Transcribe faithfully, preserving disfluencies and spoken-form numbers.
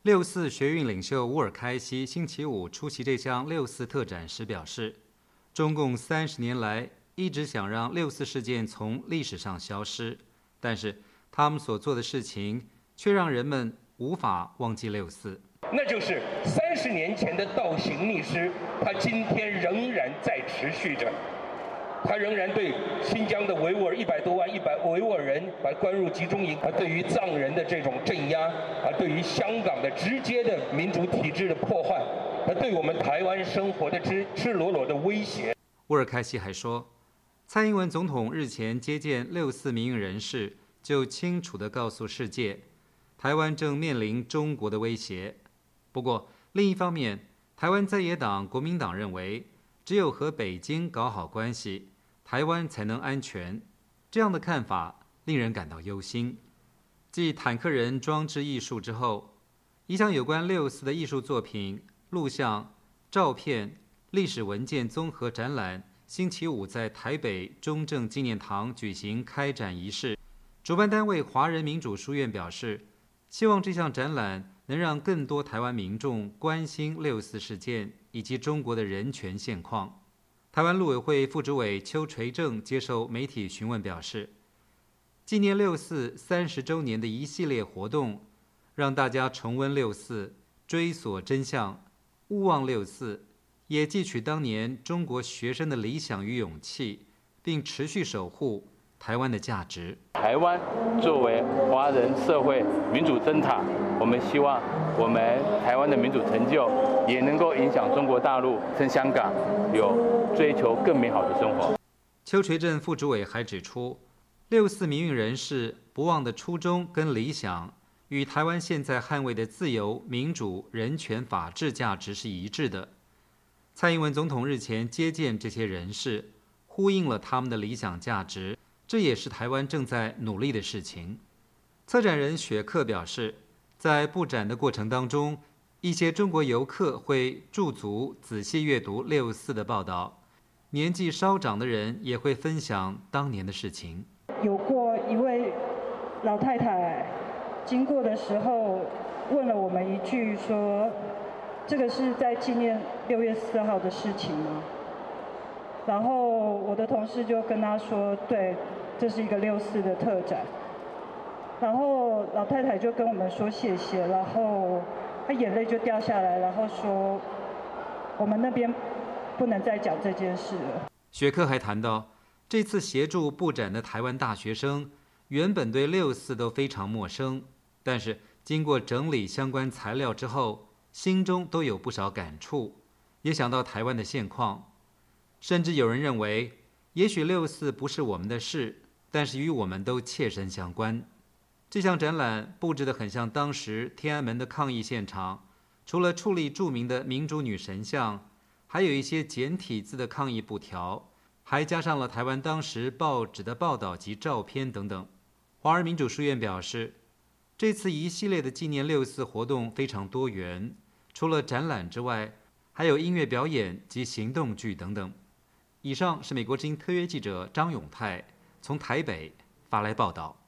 六四学运领袖乌尔开西星期五出席这项六四特展时表示，中共三十年来一直想让六四事件从历史上消失，但是他们所做的事情却让人们无法忘记六四。 那就是三十年前的倒行逆施，它今天仍然在持续着。他仍然对新疆的维吾尔一百多万一百维吾尔人把关入集中营，啊，对于藏人的这种镇压，啊，对于香港的直接的民主体制的破坏，啊，对我们台湾生活的赤赤裸裸的威胁。 乌尔开西还说，蔡英文总统日前接见六四民运人士，就清楚地告诉世界，台湾正面临中国的威胁。不过，另一方面，台湾在野党国民党认为，只有和北京搞好关系，台湾才能安全。这样的看法令人感到忧心。继坦克人装置艺术之后，一项有关六四的艺术作品、录像、照片、历史文件综合展览星期五在台北中正纪念堂举行开展仪式。主办单位华人民主书院表示，希望这项展览能让更多台湾民众关心六四事件以及中国的人权现况。台湾陆委会副主委邱垂正接受媒体询问表示，纪念六四三十周年的一系列活动，让大家重温六四，追索真相，勿忘六四，也汲取当年中国学生的理想与勇气，并持续守护台湾的价值。 台湾作为华人社会民主灯塔，我们希望我们台湾的民主成就也能够影响中国大陆，跟香港有追求更美好的生活。 邱垂正副主委还指出，六四民运人士不忘的初衷跟理想，与台湾现在捍卫的自由、民主、人权、法治价值是一致的。蔡英文总统日前接见这些人士，呼应了他们的理想价值，这也是台湾正在努力的事情。策展人雪克表示，在布展的过程当中，一些中国游客会驻足仔细阅读六四的报道，年纪稍长的人也会分享当年的事情。 有过一位老太太经过的时候问了我们一句说，这个是在纪念六月四号的事情吗？然后我的同事就跟他说，对，这是一个六四的特展。然后老太太就跟我们说谢谢，然后她眼泪就掉下来，然后说我们那边不能再讲这件事了。 雪克还谈到，这次协助布展的台湾大学生原本对六四都非常陌生，但是经过整理相关材料之后，心中都有不少感触，也想到台湾的现况。甚至有人认为，也许六四不是我们的事，但是与我们都切身相关。这项展览布置得很像当时天安门的抗议现场，除了矗立著名的民主女神像，还有一些简体字的抗议布条，还加上了台湾当时报纸的报道及照片等等。华人民主书院表示，这次一系列的纪念六四活动非常多元，除了展览之外，还有音乐表演及行动剧等等。以上是美国之音特约记者张永泰从台北发来报道。